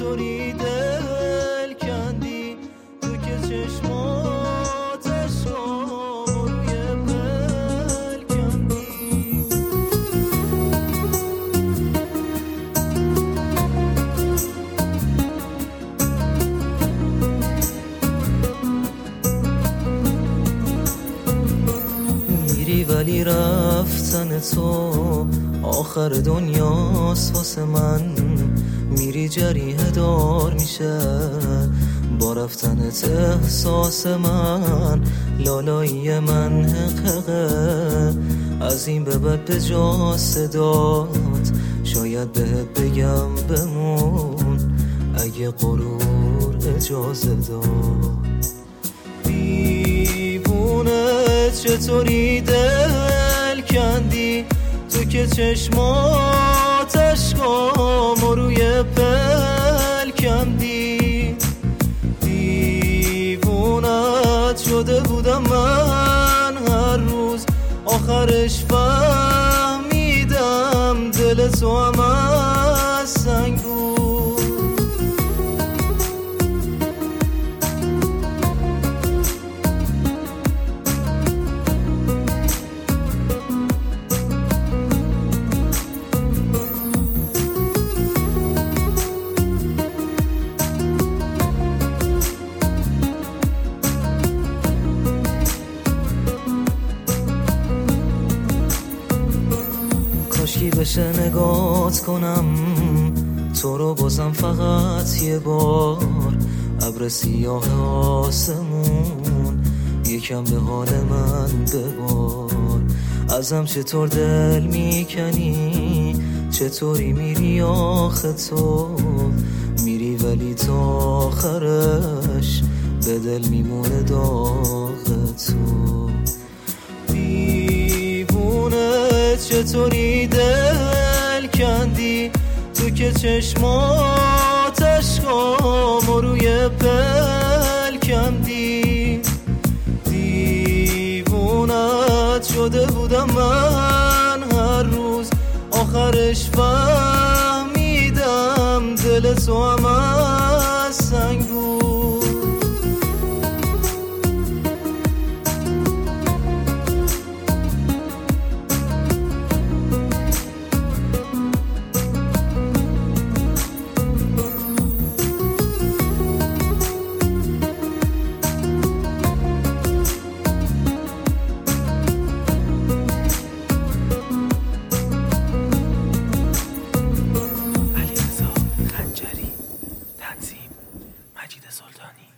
چطوری دل کندی تو که چشمات عشقامو روی پل کندی. میری ولی رفتن تو آخر دنیاست واسه من، میری جریحه دار میشه با رفتنت احساس من، لالایی من حققه از این به بعد به جا صدات شاید بهت بگم بمون اگه غرور اجازه داد. دیوونه چطوری دل کندی تو که چشمات عشقامو روی پل کندی. دیوونت شده بودم من هر روز، آخرش فهمیدم دل تو هم از سنگ بود. کاشکی بشه نگات کنم تو رو بازم فقط یه بار، ابر سیاه آسمون یکم به حال من ببار. ازم چطور دل میکنی، چطوری میری آخه تو میری ولی تا آخرش به دل میمونه داغ تو. چطوری دل کندی تو که چشمات عشقامو روی پل کندی. دیوونت شده بودم من هر روز، آخرش فهمیدم دل تو هم از سنگ بود. مجید سلطانی.